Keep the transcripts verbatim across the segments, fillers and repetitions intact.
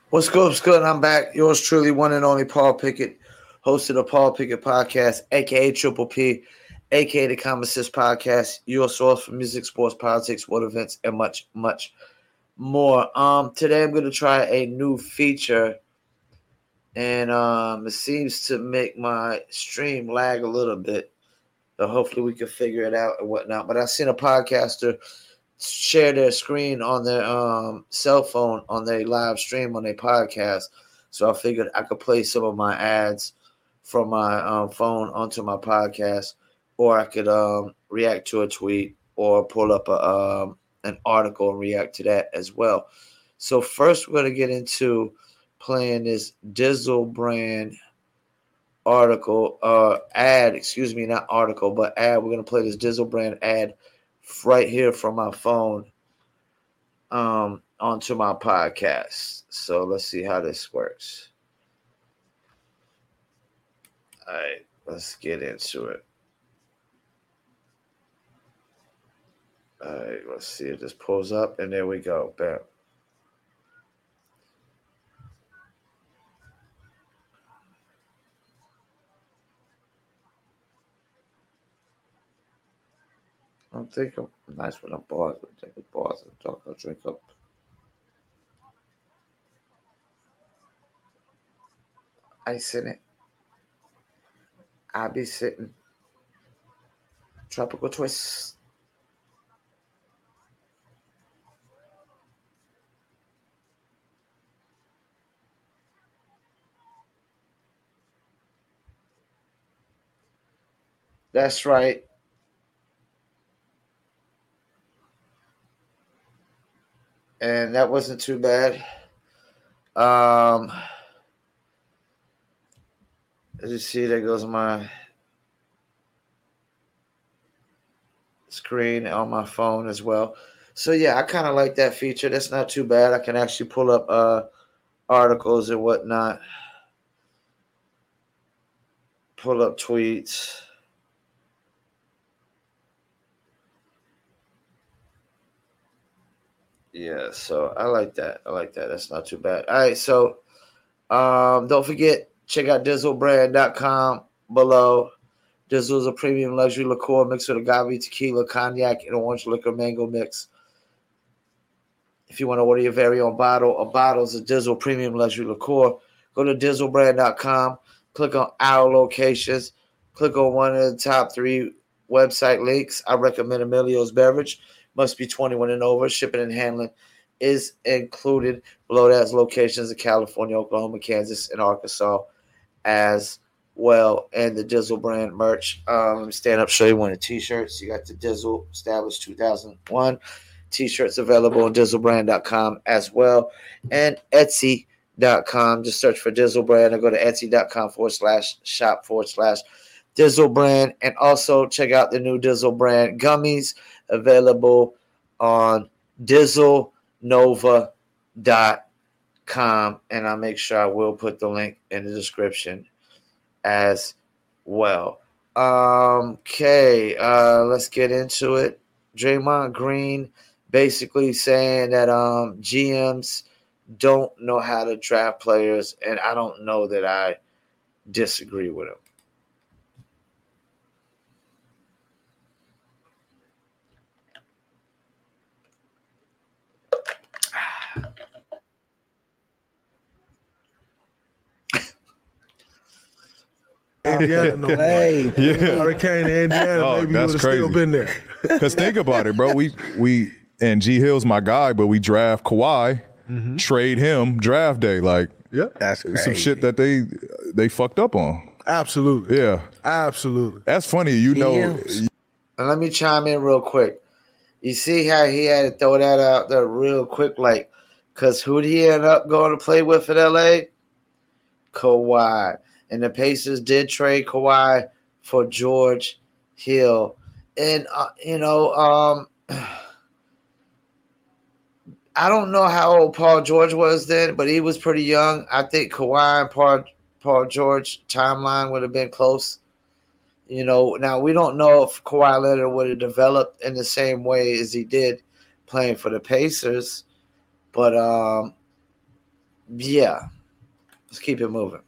What's good? What's good? I'm back. Yours truly, one and only Paul Pickett, host of the Paul Pickett Podcast, aka Triple P, aka the Common Sense Podcast, your source for music, sports, politics, world events, and much, much more. Um, today I'm going to try a new feature, and um, it seems to make my stream lag a little bit. So hopefully we can figure it out and whatnot. But I seen a podcaster share their screen on their um, cell phone on their live stream on their podcast. So I figured I could play some of my ads from my um, phone onto my podcast, or I could um, react to a tweet or pull up a, um, an article and react to that as well. So first, we're going to get into playing this Dizzle brand article, uh, ad, excuse me, not article, but ad. We're going to play this Dizzle brand ad right here from my phone um, onto my podcast. So let's see how this works. All right, let's get into it. All right, let's see if this pulls up, and there we go. Bam. I don't think I'm nice when I'm paused. I take a pause and talk. I'll drink up. Ice in it. I'll be sitting. Tropical twist. That's right. And that wasn't too bad. Um, as you see, there goes my screen on my phone as well. So yeah, I kind of like that feature. That's not too bad. I can actually pull up uh, articles and whatnot, pull up tweets. Yeah, so I like that. I like that. That's not too bad. All right, so um, don't forget, check out dizzle brand dot com below. Dizzle is a premium luxury liqueur mixed with agave, tequila, cognac, and orange liquor mango mix. If you want to order your very own bottle or bottles of Dizzle premium luxury liqueur, go to dizzle brand dot com, click on our locations, click on one of the top three website links. I recommend Emilio's Beverage. Must be twenty-one and over. Shipping and handling is included. Below that's locations in California, Oklahoma, Kansas, and Arkansas as well. And the Dizzle brand merch. Um, let me stand up, show you one of the t-shirts. You got the Dizzle established two thousand one. T-shirts available on dizzle brand dot com as well. And Etsy dot com. Just search for Dizzle Brand or go to Etsy dot com forward slash shop forward slash Dizzle Brand. And also check out the new Dizzle Brand gummies available on dizzle nova dot com. And I'll make sure I will put the link in the description as well. Um, okay, uh, let's get into it. Draymond Green basically saying that um, G Ms don't know how to draft players, and I don't know that I disagree with him. Indiana, no way. Yeah. Hurricane Indiana, Oh, maybe you that's would have still crazy. been there. Because think about it, bro. We we and G Hill's my guy, but we draft Kawhi, Mm-hmm. trade him draft day. Like Yep. That's some crazy. shit that they they fucked up on. Absolutely. Yeah, Absolutely. that's funny. You know, Hill's. And let me chime in real quick. You see how he had to throw that out there real quick, like, because who did he end up going to play with in L A? Kawhi. And the Pacers did trade Kawhi for George Hill. And, uh, you know, um, I don't know how old Paul George was then, but he was pretty young. I think Kawhi and Paul, Paul George timeline would have been close. You know, now we don't know if Kawhi Leonard would have developed in the same way as he did playing for the Pacers. But, um, yeah, let's keep it moving.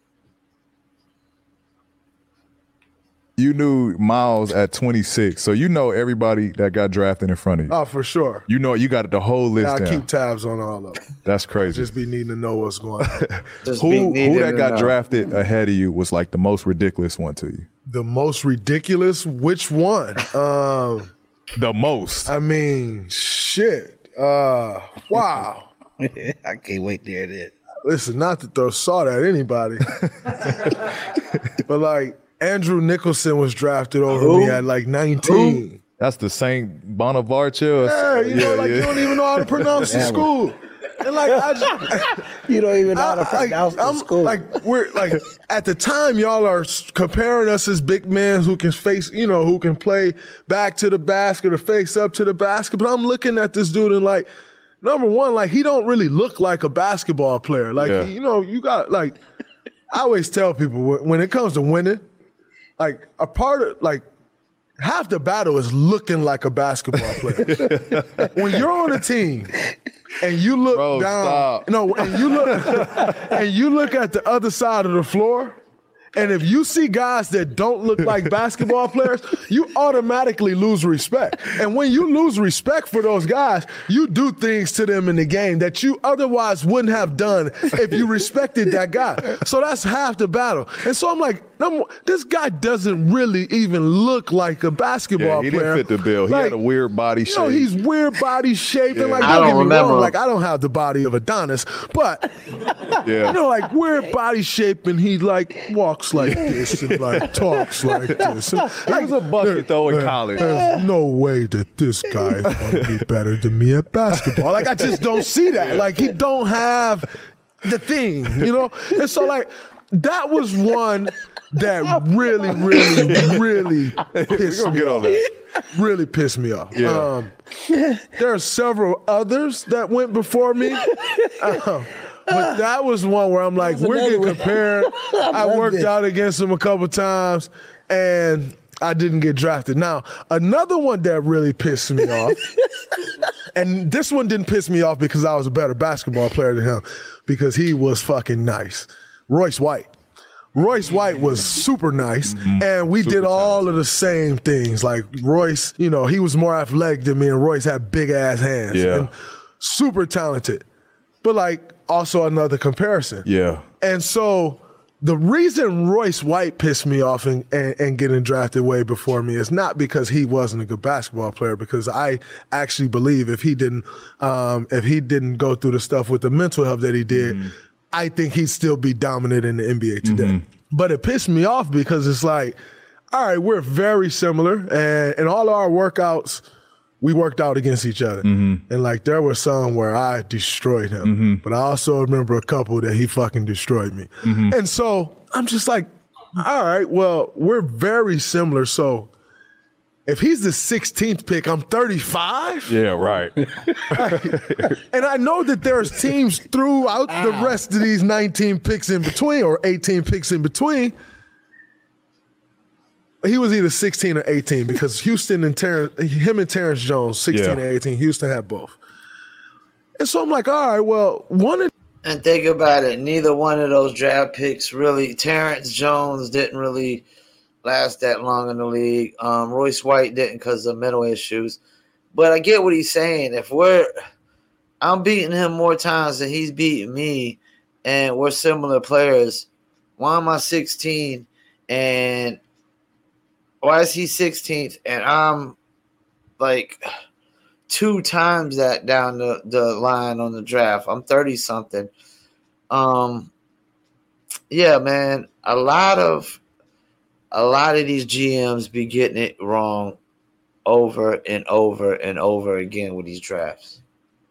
You knew Miles at twenty-six, so you know everybody that got drafted in front of you. Oh, for sure. You know you got the whole list Yeah, I down. keep tabs on all of them. That's crazy. Just be needing to know what's going on. Just who be who needed that to got know. drafted ahead of you was like the most ridiculous one to you? The most ridiculous? Which one? Um, The most. I mean, shit. Uh, wow. I can't wait there. It Listen, not to throw salt at anybody, but like Andrew Nicholson was drafted over Who? me at like nineteen. That's the Saint Bonaventure. Yeah, you know, like you don't even know how to pronounce the Yeah. school. And like I just, You don't even know how to I- I- pronounce the I'm- school. Like we're like at the time, y'all are s- comparing us as big men who can face, you know, who can play back to the basket or face up to the basket. But I'm looking at this dude and like, number one, like he don't really look like a basketball player. Like Yeah. you know, you got like I always tell people when when it comes to winning, like a part of like. Half the battle is looking like a basketball player. When you're on a team and you look Bro, down, stop. no, and you look and you look at the other side of the floor, and if you see guys that don't look like basketball players, you automatically lose respect. And when you lose respect for those guys, you do things to them in the game that you otherwise wouldn't have done if you respected that guy. So that's half the battle. And so I'm like, number one, this guy doesn't really even look like a basketball Yeah, he didn't player. fit the bill. He Like, had a weird body you shape. know, he's weird body shape. And like, I don't, don't get me remember. wrong, like, I don't have the body of Adonis, but yeah. you know, like weird body shape, and he like walks like this and like talks like this. And, He was a bucket though in there- college. There's no way that this guy is going to be better than me at basketball. Like I just don't see that. Like he don't have the thing, you know. And so like that was one that really, really, really pissed gonna me get on off. that. Really pissed me off. Yeah. Um, there are several others that went before me. Um, but that was one where I'm like, we're another getting one. compared. I love worked this. out against him a couple times, and I didn't get drafted. Now, another one that really pissed me off, and this one didn't piss me off because I was a better basketball player than him, because he was fucking nice. Royce White. Royce White was super nice, and we did all of the same things. Like Royce, you know, he was more athletic than me, and Royce had big ass hands. Yeah. And super talented. But like also another comparison. Yeah. And so the reason Royce White pissed me off and, and, and getting drafted way before me is not because he wasn't a good basketball player, because I actually believe if he didn't um, if he didn't go through the stuff with the mental health that he did, I think he'd still be dominant in the N B A today. But it pissed me off because it's like, all right, we're very similar, and in all of our workouts, we worked out against each other. And like there were some where I destroyed him, but I also remember a couple that he fucking destroyed me. And so I'm just like, all right, well, we're very similar. So if he's the sixteenth pick, I'm thirty-five. Yeah, right. And I know that there's teams throughout the rest of these nineteen picks in between, or eighteen picks in between. He was either sixteen or eighteen, because Houston and Terrence, him and Terrence Jones, sixteen Yeah. and eighteen, Houston had both. And so I'm like, all right, well, one of And think about it, neither one of those draft picks really. Terrence Jones didn't really last that long in the league. Um, Royce White didn't because of mental issues. But I get what he's saying. If we're, I'm beating him more times than he's beating me, and we're similar players. Why am I sixteen and why is he sixteenth and I'm like two times that down the, the line on the draft? I'm thirty something. Um, yeah, man, a lot of a lot of these G Ms be getting it wrong over and over and over again with these drafts.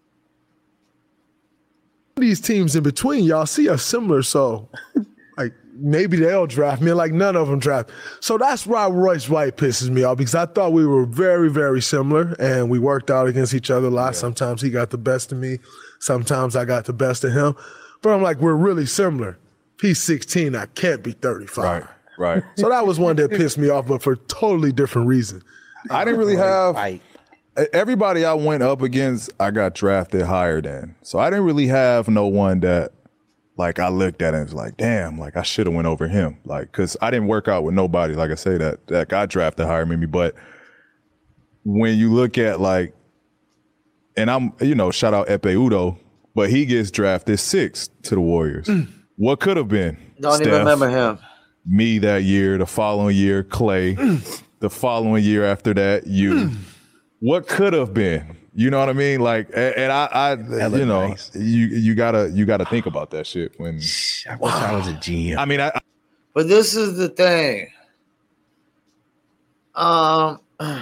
these teams in between, y'all see us similar. So like maybe they'll draft me, like none of them draft. So that's why Royce White pisses me off, because I thought we were very, very similar, and we worked out against each other a lot. Yeah. Sometimes he got the best of me. Sometimes I got the best of him. But I'm like, we're really similar. He's sixteen. I can't be thirty-five. Right, right. So that was one that pissed me off, but for a totally different reason. I didn't really have Right. everybody I went up against. I got drafted higher than, so I didn't really have no one that like I looked at it and was like, damn, like I should have went over him. Like, cause I didn't work out with nobody, like I say, that that got drafted higher than me. But when you look at like, and I'm, you know, shout out Epe Udo, but he gets drafted sixth to the Warriors. Mm. What could have been? Don't Steph, even remember him. Me that year, the following year, Clay, mm. the following year after that, you. Mm. What could have been? You know what I mean? Like, and, and I, I you know, nice. you you gotta you gotta think about that shit when. I wish I was a G M. I mean, I. But this is the thing. Um,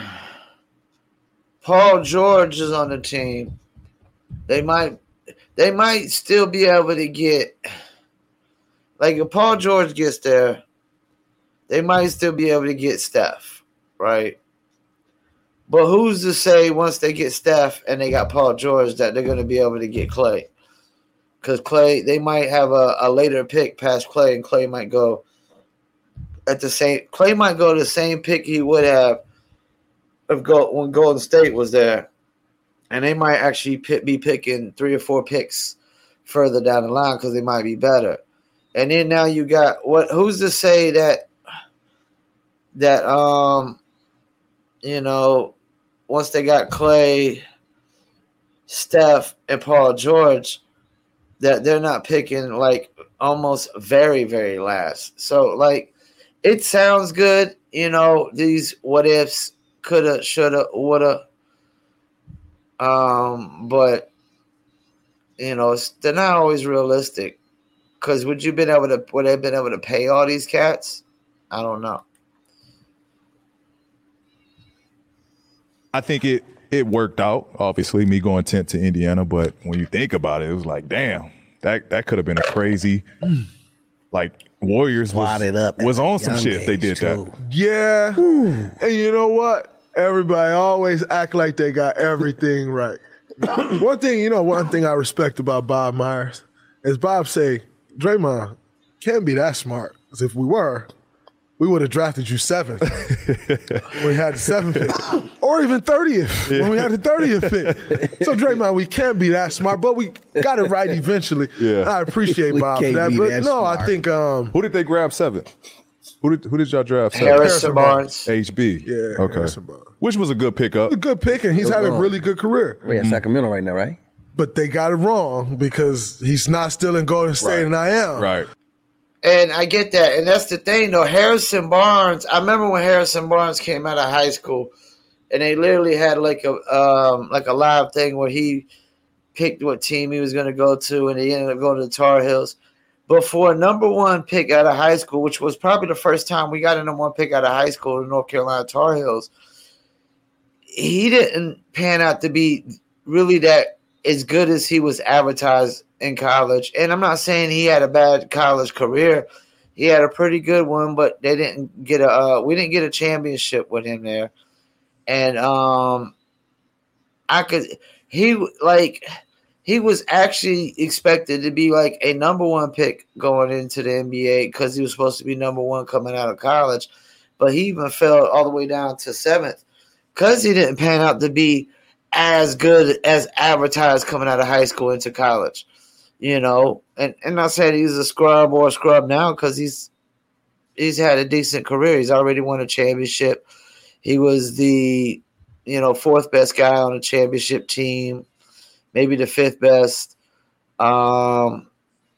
Paul George is on the team. They might, they might still be able to get. Like if Paul George gets there, they might still be able to get Steph, right? But who's to say once they get Steph and they got Paul George that they're going to be able to get Clay? Because Clay, they might have a, a later pick past Clay, and Clay might go at the same. Clay might go the same pick he would have if go, when Golden State was there, and they might actually pick, be picking three or four picks further down the line because they might be better. And then now you got what? Who's to say that that um, you know. Once they got Clay, Steph, and Paul George, that they're not picking like almost very, very last. So like it sounds good, you know, these what ifs, coulda, shoulda, woulda. Um, but you know, it's, they're not always realistic. Cause would you been able to would they been able to pay all these cats? I don't know. I think it it worked out, obviously, me going tenth to Indiana, but when you think about it, it was like, damn, that, that could have been a crazy, like, Warriors was, it up was on some shit if they did too. that. Yeah. Ooh. And you know what? Everybody always act like they got everything right. One thing, you know, one thing I respect about Bob Myers is Bob say, Draymond can't be that smart. Because if we were, we would have drafted you seventh when we had the seventh pick, or even thirtieth yeah. when we had the thirtieth pick. So Draymond, we can't be that smart, but we got it right eventually. Yeah. I appreciate Bob for that. But that no, smart. I think um, who did they grab seventh? Who did who did y'all draft? Seventh? Harrison Barnes. H B. Yeah. Okay. Harrison Barnes. Which was a good pickup. A good pick, and he's had a really good career. We're in Sacramento right now, right? But they got it wrong because he's not still in Golden State, right. and I am. Right. And I get that. And that's the thing, though. Harrison Barnes, I remember when Harrison Barnes came out of high school, and they literally had like a um, like a live thing where he picked what team he was going to go to, and he ended up going to the Tar Heels. But for a number one pick out of high school, which was probably the first time we got a number one pick out of high school, the North Carolina Tar Heels, he didn't pan out to be really that as good as he was advertised in college. And I'm not saying he had a bad college career. He had a pretty good one, but they didn't get a uh, we didn't get a championship with him there. And um I could he like he was actually expected to be like a number one pick going into the N B A because he was supposed to be number one coming out of college. But he even fell all the way down to seventh because he didn't pan out to be as good as advertised coming out of high school into college. You know, and, and I said he's a scrub or a scrub now because he's he's had a decent career. He's already won a championship. He was the, you know, fourth best guy on a championship team, maybe the fifth best. Um,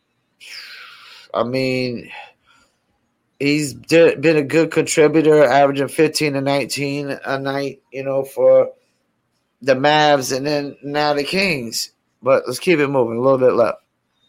I mean, he's did, been a good contributor, averaging fifteen to nineteen a night, you know, for the Mavs and then now the Kings. But let's keep it moving. A little bit left.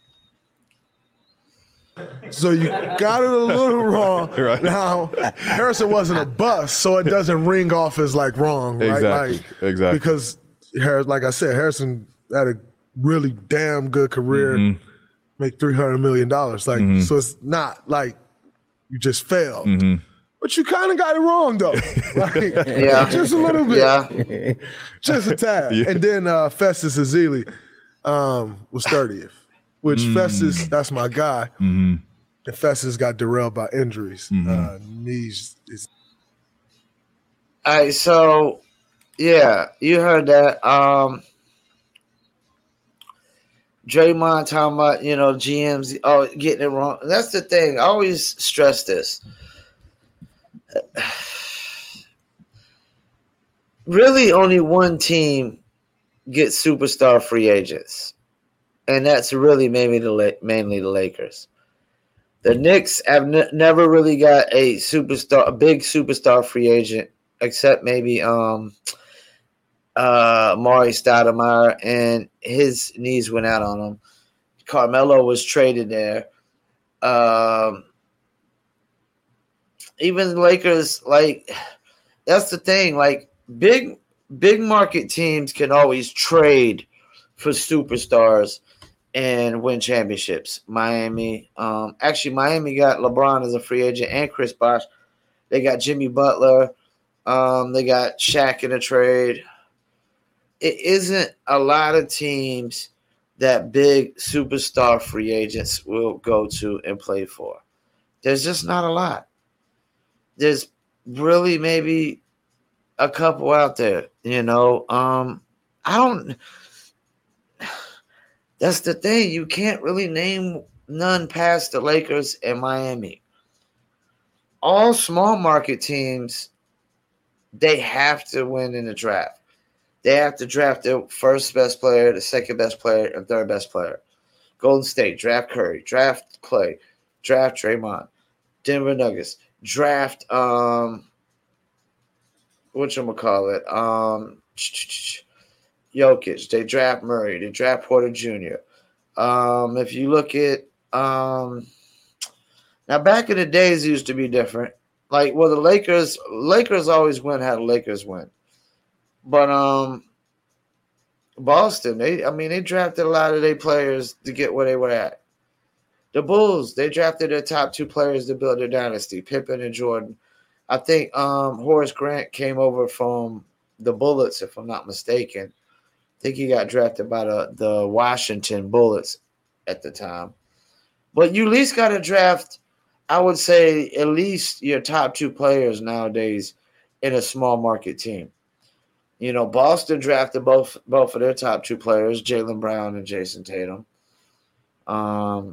So you got it a little wrong. Right. Now, Harrison wasn't a bust, so it doesn't ring off as like wrong, right? Exactly. Like, exactly. Because Harris, like I said, Harrison had a really damn good career, mm-hmm. make three hundred million dollars. Like, mm-hmm. so it's not like you just failed. Mm-hmm. But you kind of got it wrong, though. Like, yeah. Just a little bit. Yeah. Just a tad. Yeah. And then uh, Festus Ezeli um, was thirtieth. Which mm. Festus, that's my guy. Mm-hmm. And Festus got derailed by injuries. Mm-hmm. Uh, knees. Is- All right, so yeah, you heard that. Um, Draymond talking about, you know, G Ms oh, getting it wrong. That's the thing. I always stress this. Really, only one team gets superstar free agents, and that's really maybe the mainly the Lakers. The Knicks have n- never really got a superstar, a big superstar free agent, except maybe um, uh, Maury Stoudemire, and his knees went out on him. Carmelo was traded there. Um, even the Lakers, like, that's the thing. Like, big, big market teams can always trade for superstars and win championships. Miami, um, actually, Miami got LeBron as a free agent and Chris Bosh. They got Jimmy Butler. Um, they got Shaq in a trade. It isn't a lot of teams that big superstar free agents will go to and play for. There's just not a lot. There's really maybe a couple out there, you know. Um, I don't – that's the thing. You can't really name none past the Lakers and Miami. All small market teams, they have to win in the draft. They have to draft the first best player, the second best player, and third best player. Golden State, draft Curry, draft Clay, draft Draymond. Denver Nuggets, draft um, whatchamacallit, um, Jokic. They draft Murray. They draft Porter Junior Um, if you look at um, now back in the days, it used to be different. Like, well, the Lakers, Lakers always win how the Lakers win. But um, Boston, they I mean, they drafted a lot of their players to get where they were at. The Bulls, they drafted their top two players to build their dynasty, Pippen and Jordan. I think um, Horace Grant came over from the Bullets, if I'm not mistaken. I think he got drafted by the, the Washington Bullets at the time. But you at least got to draft, I would say, at least your top two players nowadays in a small market team. You know, Boston drafted both both of their top two players, Jaylen Brown and Jason Tatum. Um,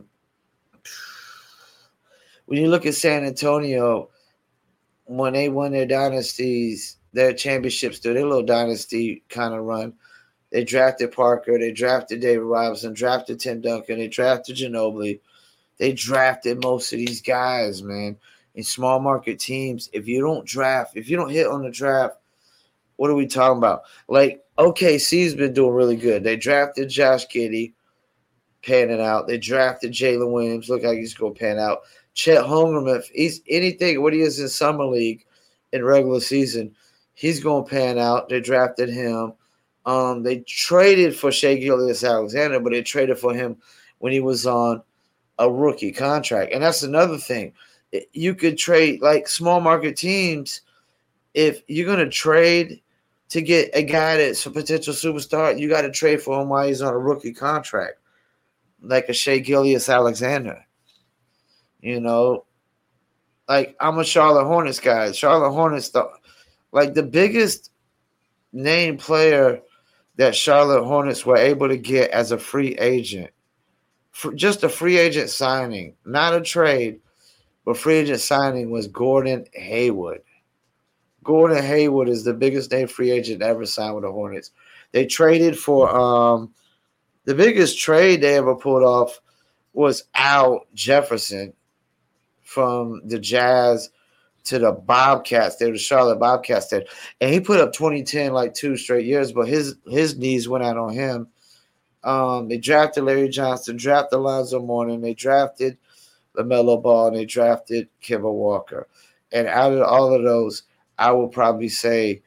when you look at San Antonio, when they won their dynasties, their championships through their little dynasty kind of run, they drafted Parker, they drafted David Robinson, drafted Tim Duncan, they drafted Ginobili. They drafted most of these guys, man, in small market teams. If you don't draft, if you don't hit on the draft, what are we talking about? Like, O K C's been doing really good. They drafted Josh Giddey, panning out. They drafted Jalen Williams, look like he's going to pan out. Chet Holmgren, if he's anything, what he is in summer league in regular season, he's going to pan out. They drafted him. Um, they traded for Shai Gilgeous-Alexander, but they traded for him when he was on a rookie contract. And that's another thing. You could trade, like, small market teams. If you're going to trade to get a guy that's a potential superstar, you got to trade for him while he's on a rookie contract, like a Shai Gilgeous-Alexander. You know, like, I'm a Charlotte Hornets guy. Charlotte Hornets, the, like, the biggest name player that Charlotte Hornets were able to get as a free agent, for just a free agent signing, not a trade, but free agent signing, was Gordon Hayward. Gordon Hayward is the biggest name free agent ever signed with the Hornets. They traded for um, the biggest trade they ever pulled off was Al Jefferson from the Jazz to the Bobcats. They were the Charlotte Bobcats there. And he put up twenty ten like two straight years, but his his knees went out on him. Um, they drafted Larry Johnson, drafted Alonzo Mourning, they drafted LaMelo Ball, and they drafted Kemba Walker. And out of all of those, I will probably say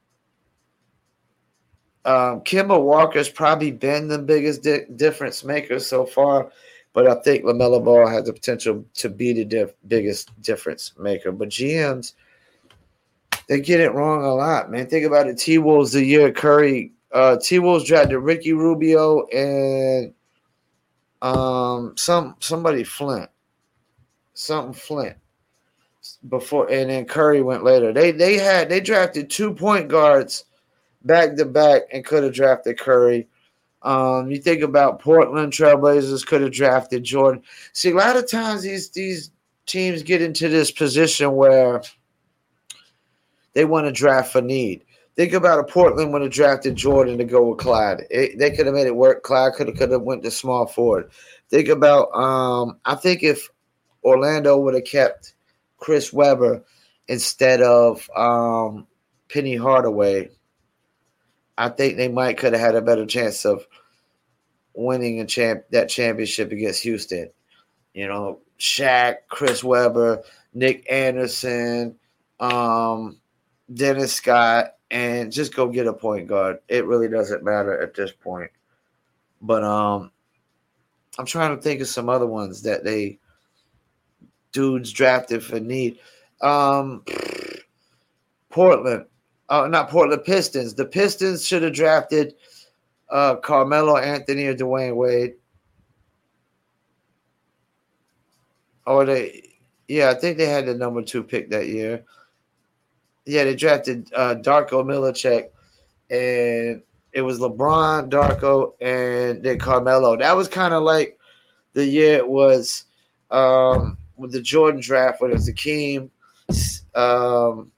um, Kemba Walker's probably been the biggest di- difference maker so far, but I think LaMelo Ball has the potential to be the diff- biggest difference maker. But G Ms, they get it wrong a lot, man. Think about it. T-Wolves the year Curry, uh, T-Wolves drafted Ricky Rubio and um, some somebody Flint, something Flint. Before, and then Curry went later. They they had they drafted two point guards back to back and could have drafted Curry. Um, you think about Portland Trailblazers could have drafted Jordan. See, a lot of times these these teams get into this position where they want to draft for need. Think about a Portland when it drafted Jordan to go with Clyde. It, they could have made it work. Clyde could have could have went to small forward. Think about um, I think if Orlando would have kept Chris Webber instead of um, Penny Hardaway, I think they might could have had a better chance of winning a champ that championship against Houston. You know, Shaq, Chris Webber, Nick Anderson, um, Dennis Scott, and just go get a point guard. It really doesn't matter at this point. But um, I'm trying to think of some other ones that they dudes drafted for need. Um, Portland. Oh, not Portland Pistons. The Pistons should have drafted uh, Carmelo Anthony or Dwayne Wade. Or they, yeah, I think they had the number two pick that year. Yeah, they drafted uh, Darko Milicic, and it was LeBron, Darko, and then Carmelo. That was kind of like the year it was um, with the Jordan draft, when it was Akeem, um,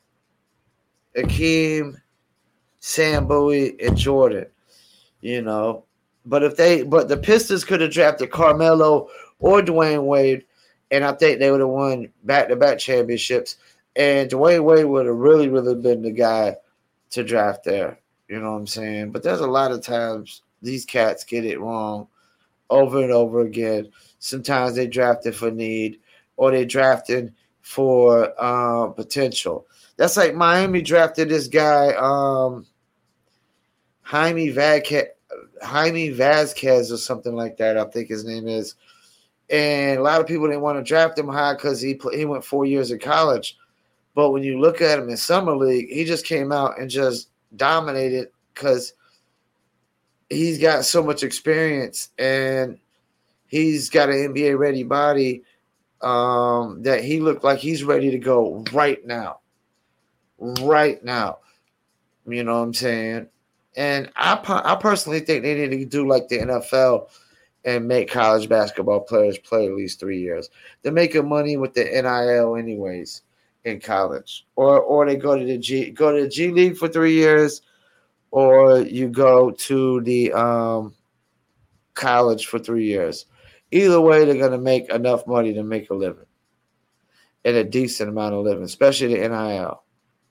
Akeem, Sam Bowie, and Jordan. You know, but if they, but the Pistons could have drafted Carmelo or Dwayne Wade, and I think they would have won back-to-back championships. And Dwayne Wade would have really, really been the guy to draft there. You know what I'm saying? But there's a lot of times these cats get it wrong over and over again. Sometimes they drafted for need, or they drafted for uh, potential. That's like Miami drafted this guy, um, Jaime Vasquez, Jaime Vasquez or something like that, I think his name is. And a lot of people didn't want to draft him high because he he went four years in college. But when you look at him in summer league, he just came out and just dominated because he's got so much experience and he's got an N B A ready body um, that he looked like he's ready to go right now. Right now. You know what I'm saying? And I I personally think they need to do like the N F L and make college basketball players play at least three years. They're making money with the N I L anyways in college. Or or they go to the G go to the G League for three years, or you go to the um, college for three years. Either way, they're gonna make enough money to make a living. And a decent amount of living, especially the N I L.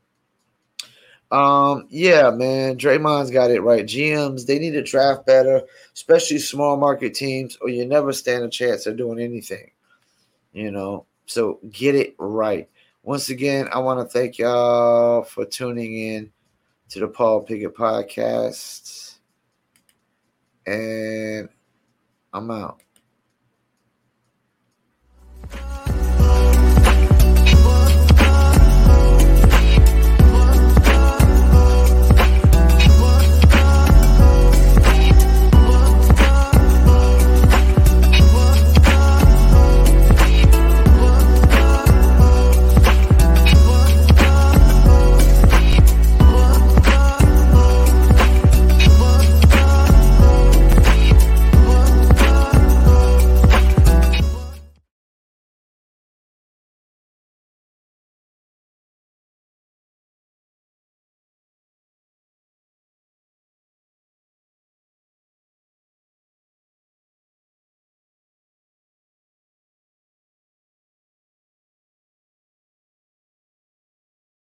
Um, yeah, man, Draymond's got it right. G Ms, they need to draft better, especially small market teams, or you never stand a chance of doing anything. You know, so get it right. Once again, I want to thank y'all for tuning in to the Paul Pickett Podcast. And I'm out.